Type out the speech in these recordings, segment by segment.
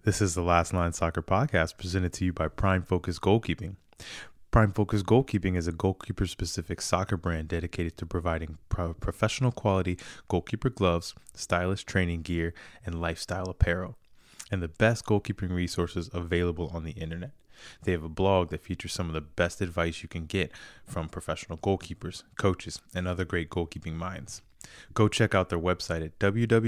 This is the Last Line Soccer Podcast presented to you by Prime Focus Goalkeeping. Prime Focus Goalkeeping is a goalkeeper-specific soccer brand dedicated to providing professional quality goalkeeper gloves, stylish training gear, and lifestyle apparel, and the best goalkeeping resources available on the internet. They have a blog that features some of the best advice you can get from professional goalkeepers, coaches, and other great goalkeeping minds. Go check out their website at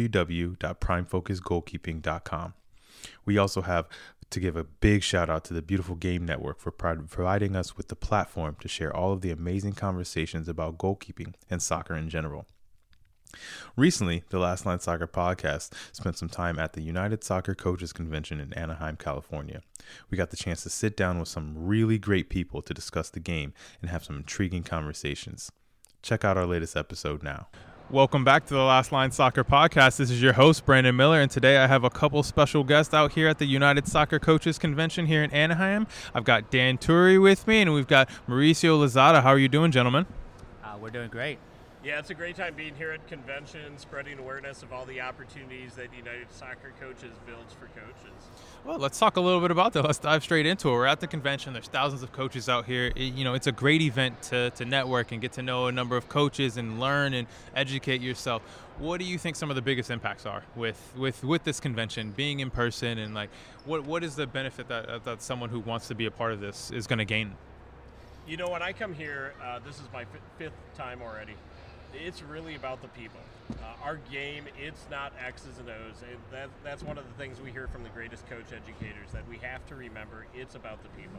www.primefocusgoalkeeping.com. We also have to give a big shout out to the Beautiful Game Network for providing us with the platform to share all of the amazing conversations about goalkeeping and soccer in general. Recently, the Last Line Soccer Podcast spent some time at the United Soccer Coaches Convention in Anaheim, California. We got the chance to sit down with some really great people to discuss the game and have some intriguing conversations. Check out our latest episode now. Welcome back to the Last Line Soccer Podcast. This is your host, Brandon Miller, and today I have a couple special guests out here at the United Soccer Coaches Convention here in Anaheim. I've got Dan Turi with me, and we've got Mauricio Lozada. How are you doing, gentlemen? We're doing great. Yeah, it's a great time being here at convention, spreading awareness of all the opportunities that United Soccer Coaches builds for coaches. Well, let's talk a little bit about that. Let's dive straight into it. We're at the convention. There's thousands of coaches out here. It's a great event to network and get to know a number of coaches and learn and educate yourself. What do you think some of the biggest impacts are with this convention, being in person, and like what is the benefit that someone who wants to be a part of this is going to gain? You know, when I come here, this is my fifth time already. It's really about the people. Our game, it's not X's and O's. That's one of the things we hear from the greatest coach educators, that we have to remember it's about the people.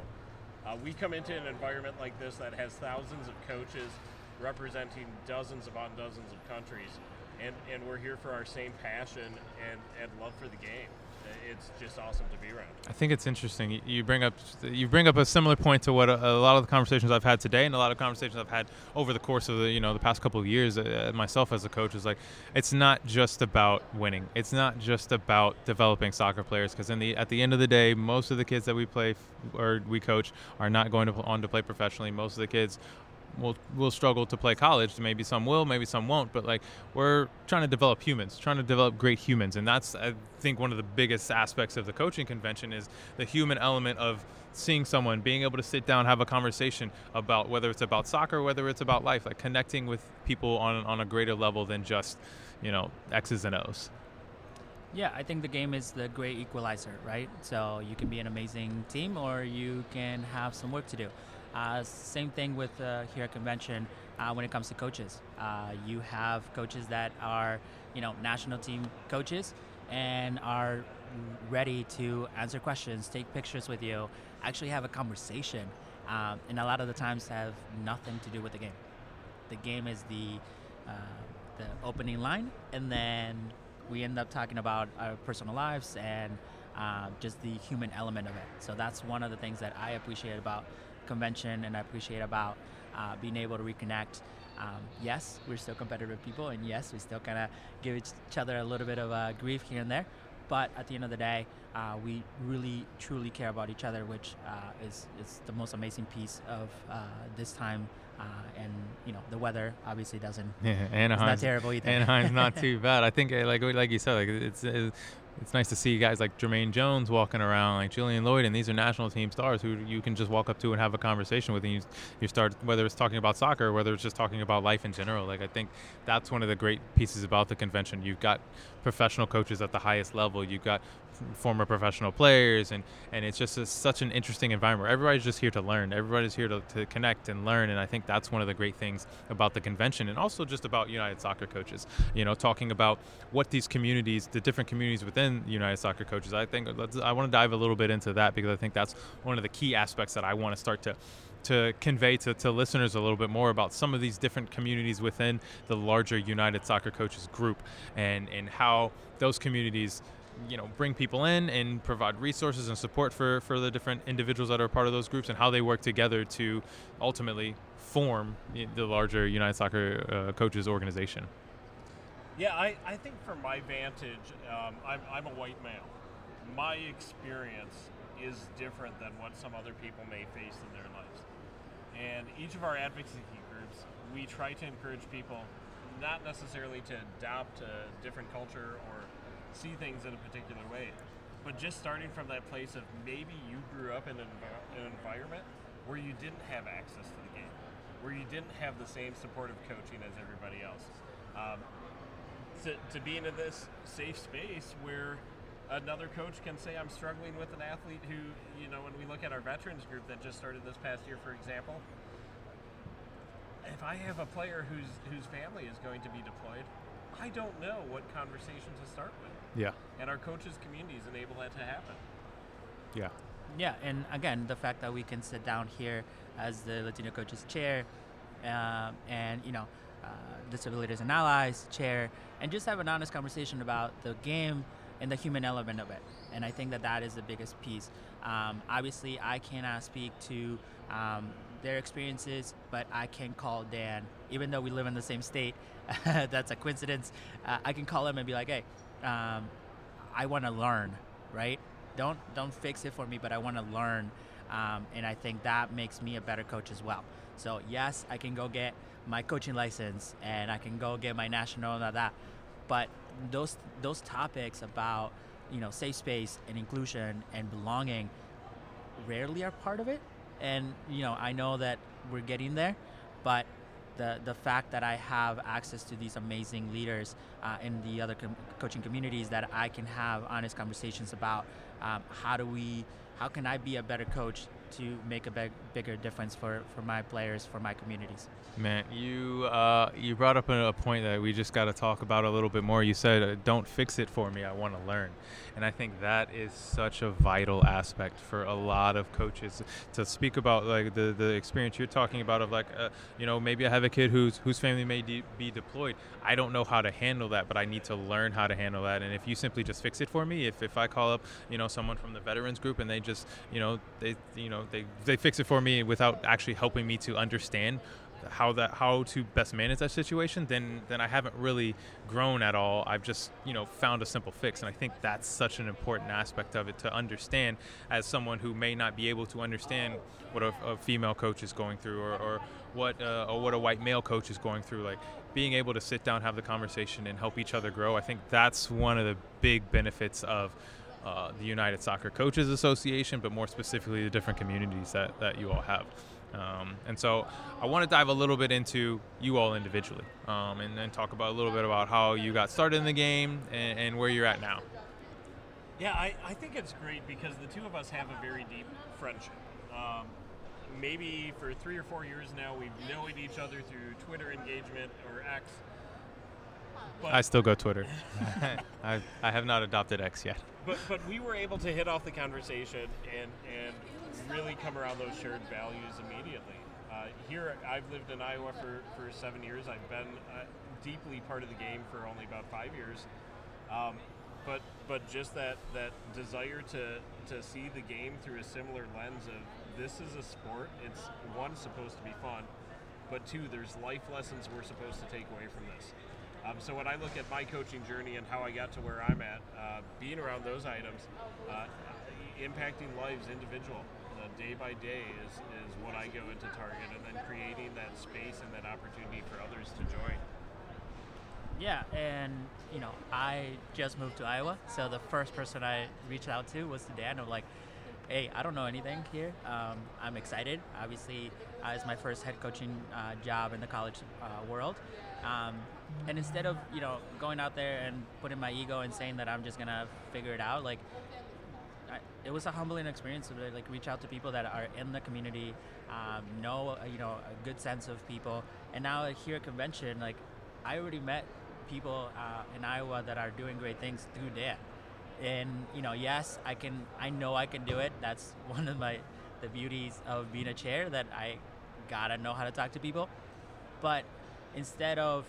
We come into an environment like this that has thousands of coaches representing dozens upon dozens of countries, and we're here for our same passion and love for the game. It's just awesome to be around. I think it's interesting. You bring up a similar point to what a lot of the conversations I've had today, and a lot of conversations I've had over the course of the past couple of years. Myself as a coach is like, it's not just about winning. It's not just about developing soccer players, because at the end of the day, most of the kids that we play or we coach are not going on to play professionally. Most of the kids will struggle to play college. Maybe some will, maybe some won't, but like, we're trying to develop humans, trying to develop great humans. And that's, I think, one of the biggest aspects of the coaching convention is the human element of seeing someone, being able to sit down, have a conversation about whether it's about soccer, whether it's about life, like connecting with people on a greater level than just, X's and O's. Yeah, I think the game is the great equalizer, right? So you can be an amazing team or you can have some work to do. Same thing with here at convention when it comes to coaches. You have coaches that are, national team coaches and are ready to answer questions, take pictures with you, actually have a conversation, and a lot of the times have nothing to do with the game. The game is the opening line, and then we end up talking about our personal lives and just the human element of it. So that's one of the things that I appreciate about convention, and I appreciate about being able to reconnect. Yes, we're still competitive people, and yes, we still kind of give each other a little bit of grief here and there, but at the end of the day, we really truly care about each other, which is the most amazing piece of this time. And the weather obviously doesn't. Yeah, Anaheim's not terrible either. Anaheim's not too bad. I think like you said, like it's nice to see guys like Jermaine Jones walking around, like Julian Lloyd, and these are national team stars who you can just walk up to and have a conversation with, and you start, whether it's talking about soccer or whether it's just talking about life in general. Like, I think that's one of the great pieces about the convention. You've got professional coaches at the highest level. You've got former professional players, and it's just such an interesting environment where everybody's just here to learn. Everybody's here to connect and learn, and I think that's one of the great things about the convention, and also just about United Soccer Coaches, talking about what these communities, the different communities within United Soccer Coaches. I think I want to dive a little bit into that, because I think that's one of the key aspects that I want to start to convey to listeners a little bit more about some of these different communities within the larger United Soccer Coaches group, and how those communities bring people in and provide resources and support for the different individuals that are part of those groups, and how they work together to ultimately form the larger United Soccer Coaches organization. Yeah, I think from my vantage, I'm a white male. My experience is different than what some other people may face in their lives. And each of our advocacy groups, we try to encourage people not necessarily to adopt a different culture or see things in a particular way, but just starting from that place of maybe you grew up in an environment where you didn't have access to the game, where you didn't have the same supportive coaching as everybody else. To being in this safe space where another coach can say, I'm struggling with an athlete who, when we look at our veterans group that just started this past year, for example, if I have a player whose family is going to be deployed, I don't know what conversation to start with. Yeah. And our coaches communities enable that to happen. Yeah. Yeah, and again, the fact that we can sit down here as the Latino Coaches Chair and, Disabilities and Allies Chair, and just have an honest conversation about the game and the human element of it. And I think that is the biggest piece. Obviously, I cannot speak to their experiences, but I can call Dan, even though we live in the same state. That's a coincidence. I can call him and be like, hey, I want to learn, right? Don't fix it for me, but I want to learn. And I think that makes me a better coach as well. So yes, I can go get my coaching license and I can go get my national and all that. But those topics about, safe space and inclusion and belonging rarely are part of it. And, I know that we're getting there, but the fact that I have access to these amazing leaders in the other coaching communities that I can have honest conversations about how can I be a better coach to make a bigger difference for my players, for my communities. Man, you brought up a point that we just got to talk about a little bit more. You said, don't fix it for me, I want to learn. And I think that is such a vital aspect for a lot of coaches to speak about, like the experience you're talking about of like, maybe I have a kid whose family may be deployed. I don't know how to handle that, but I need to learn how to handle that. And if you simply just fix it for me, if I call up, someone from the veterans group and they just, they fix it for me without actually helping me to understand how to best manage that situation, then I haven't really grown at all. I've just found a simple fix, and I think that's such an important aspect of it to understand as someone who may not be able to understand what a female coach is going through or what a white male coach is going through. Like being able to sit down, have the conversation, and help each other grow. I think that's one of the big benefits of the United Soccer Coaches Association, but more specifically the different communities that you all have. And so I want to dive a little bit into you all individually and then talk about a little bit about how you got started in the game and where you're at now. Yeah, I think it's great because the two of us have a very deep friendship. Maybe for 3 or 4 years now, we've known each other through Twitter engagement or X. But I still go Twitter. I have not adopted X yet. But we were able to hit off the conversation and really come around those shared values immediately. Here, I've lived in Iowa for 7 years. I've been deeply part of the game for only about 5 years. But just that desire to see the game through a similar lens of this is a sport. It's one, supposed to be fun, but two, there's life lessons we're supposed to take away from this. So when I look at my coaching journey and how I got to where I'm at, being around those items, impacting lives individual, day by day is what I go into Target, and then creating that space and that opportunity for others to join. Yeah, and I just moved to Iowa, so the first person I reached out to was to Dan. I'm like, hey, I don't know anything here. I'm excited. Obviously, it's my first head coaching job in the college world. And instead of, going out there and putting my ego and saying that I'm just going to figure it out, it was a humbling experience to reach out to people that are in the community, know, a good sense of people. And now here at convention, I already met people in Iowa that are doing great things through Dan. And, yes, I know I can do it. That's one of the beauties of being a chair, that I gotta know how to talk to people. But instead of,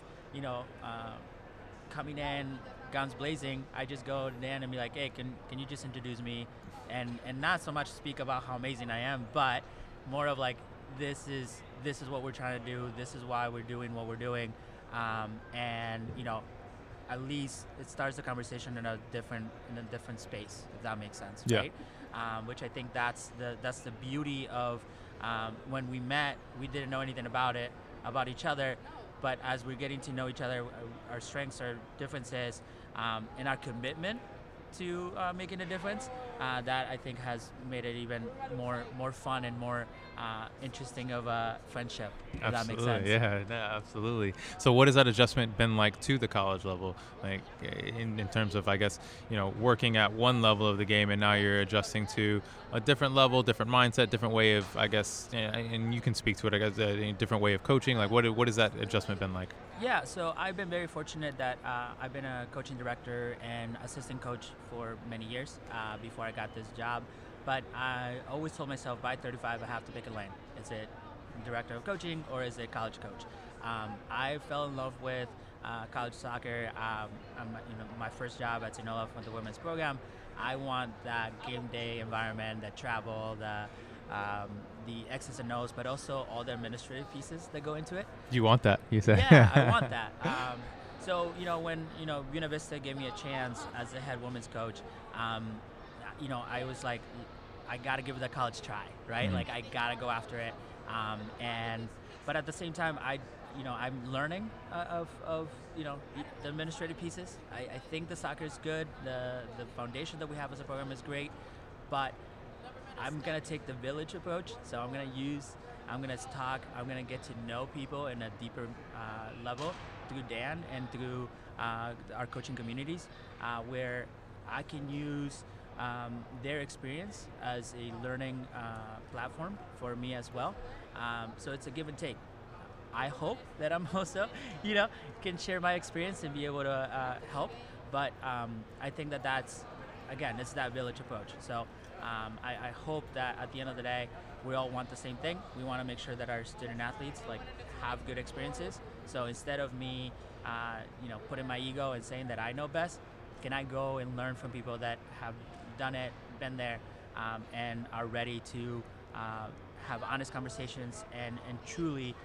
coming in guns blazing, I just go to Dan and be like, hey, can you just introduce me? And not so much speak about how amazing I am, but more of this is what we're trying to do. This is why we're doing what we're doing. And at least it starts the conversation in a different space, if that makes sense, yeah. Right? Which I think that's the beauty of when we met, we didn't know anything about each other, but as we're getting to know each other, our strengths, our differences, and our commitment to making a difference, that I think has made it even more fun and more interesting of a friendship. If that makes sense. Yeah, no, absolutely. So what has that adjustment been like to the college level? Like in terms of, I guess, working at one level of the game and now you're adjusting to a different level, different mindset, different way of, I guess, and you can speak to it, I guess, a different way of coaching. Like what has that adjustment been like? Yeah, so I've been very fortunate that I've been a coaching director and assistant coach for many years before I got this job. But I always told myself by 35 I have to pick a lane. Is it director of coaching or is it college coach? I fell in love with college soccer. My first job at Sinaloa for the women's program. I want that game day environment, that travel, the X's and O's, but also all the administrative pieces that go into it. You want that, you say? Yeah, I want that. So when Buena Vista gave me a chance as the head women's coach, I was like, I got to give it a college try, right? Mm-hmm. Like I got to go after it. But at the same time, I'm learning of the administrative pieces. I think the soccer is good. The foundation that we have as a program is great, but I'm going to take the village approach. So I'm going to talk, I'm going to get to know people in a deeper level through Dan and through our coaching communities, where I can use their experience as a learning platform for me as well. So it's a give and take. I hope that I'm also, can share my experience and be able to help. But I think that's, again, it's that village approach. So I hope that at the end of the day, we all want the same thing. We want to make sure that our student athletes have good experiences. So instead of me, putting my ego and saying that I know best, can I go and learn from people that have done it, been there, and are ready to have honest conversations and truly,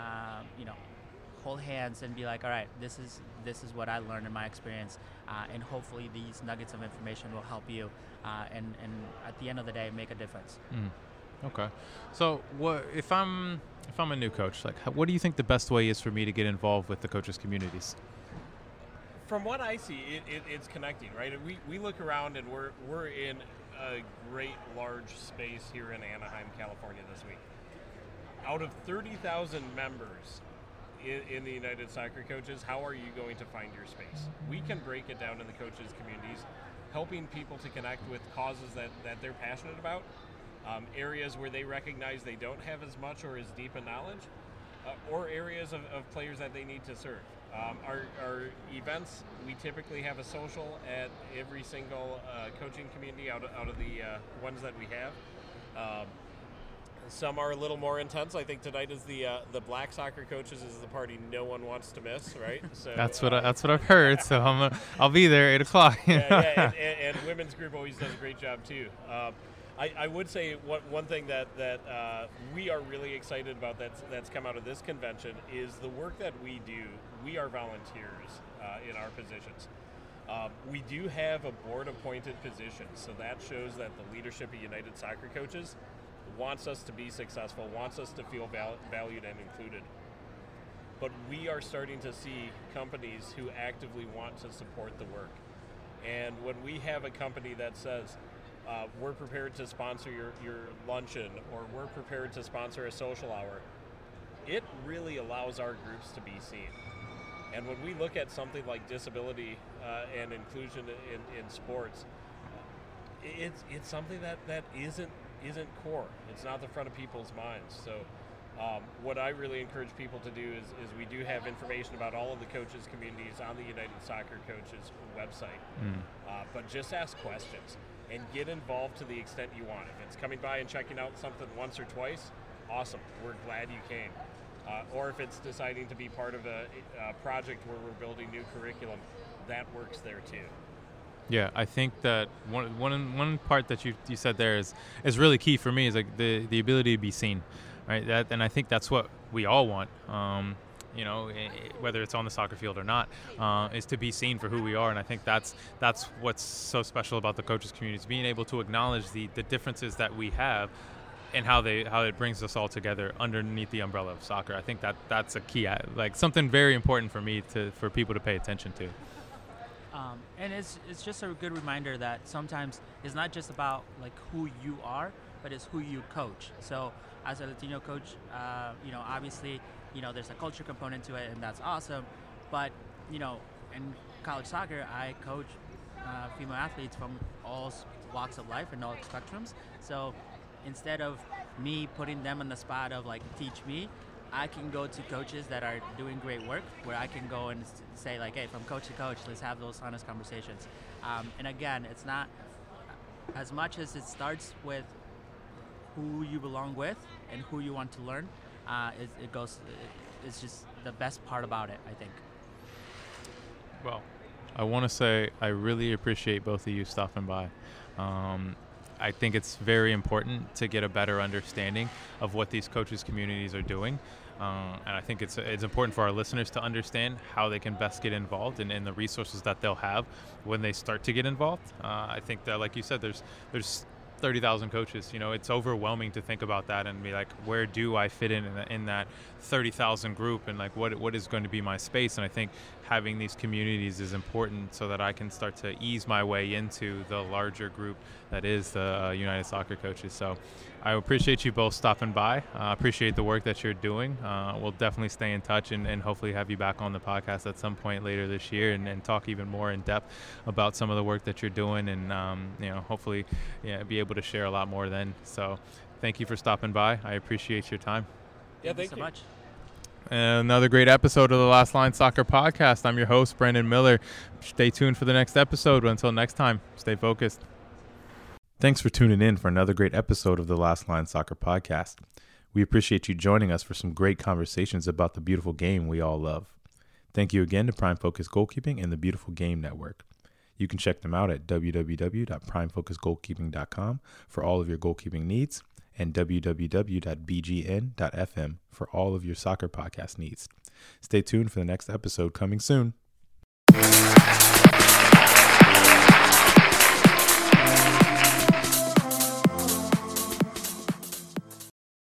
hold hands and be like, all right, this is what I learned in my experience, and hopefully these nuggets of information will help you, and at the end of the day, make a difference. Okay. So what if I'm a new coach? What do you think the best way is for me to get involved with the coaches' communities? From what I see, it's connecting, right? We look around and we're in a great large space here in Anaheim, California this week. Out of 30,000 members in the United Soccer Coaches, how are you going to find your space? We can break it down in the coaches' communities, helping people to connect with causes that they're passionate about, areas where they recognize they don't have as much or as deep a knowledge, or areas of players that they need to serve. Our events, we typically have a social at every single coaching community out of the ones that we have. Some are a little more intense. I think tonight is the Black Soccer Coaches is the party no one wants to miss, right? So that's what I've heard. So I'll be there 8:00. Yeah, and women's group always does a great job too. I would say one thing that we are really excited about that's come out of this convention is the work that we do. We are volunteers in our positions. We do have a board-appointed position, so that shows that the leadership of United Soccer Coaches wants us to be successful, wants us to feel valued and included. But we are starting to see companies who actively want to support the work. And when we have a company that says, we're prepared to sponsor your luncheon, or we're prepared to sponsor a social hour, it really allows our groups to be seen. And when we look at something like disability and inclusion in sports, it's something that isn't core. It's not the front of people's minds. So what I really encourage people to do is we do have information about all of the coaches communities on the United Soccer Coaches website. But just ask questions and get involved to the extent you want. If it's coming by and checking out something once or twice, awesome. We're glad you came. Or if it's deciding to be part of a project where we're building new curriculum, that works there too. Yeah, I think that one part that you said there is really key for me is like the ability to be seen, right? And I think that's what we all want. Whether it's on the soccer field or not, is to be seen for who we are. And I think that's what's so special about the coaches community, is being able to acknowledge the differences that we have and how it brings us all together underneath the umbrella of soccer. I think that's a key, like something very important for me for people to pay attention to. And it's just a good reminder that sometimes it's not just about like who you are, but it's who you coach. So as a Latino coach, obviously, there's a culture component to it, and that's awesome. But in college soccer, I coach female athletes from all walks of life and all spectrums. So instead of me putting them on the spot of like teach me, I can go to coaches that are doing great work where I can go and say like, hey, from coach to coach, let's have those honest conversations. And again, it's not as much as it starts with who you belong with and who you want to learn. It's just the best part about it, I think. Well, I want to say I really appreciate both of you stopping by. I think it's very important to get a better understanding of what these coaches communities are doing. And I think it's important for our listeners to understand how they can best get involved and the resources that they'll have when they start to get involved. I think that, like you said, there's 30,000 coaches. It's overwhelming to think about that and be like, where do I fit in that 30,000 group, and like what is going to be my space? And I think having these communities is important so that I can start to ease my way into the larger group that is the United Soccer Coaches. So I appreciate you both stopping by. Appreciate the work that you're doing. We'll definitely stay in touch and hopefully have you back on the podcast at some point later this year and talk even more in depth about some of the work that you're doing, and hopefully be able to share a lot more then. So thank you for stopping by. I appreciate your time. Yeah, thank you so much. Another great episode of the Last Line Soccer Podcast. I'm your host, Brandon Miller. Stay tuned for the next episode. Until next time, stay focused. Thanks for tuning in for another great episode of the Last Line Soccer Podcast. We appreciate you joining us for some great conversations about the beautiful game we all love. Thank you again to Prime Focus Goalkeeping and the Beautiful Game Network. You can check them out at www.primefocusgoalkeeping.com for all of your goalkeeping needs, and www.bgn.fm for all of your soccer podcast needs. Stay tuned for the next episode coming soon.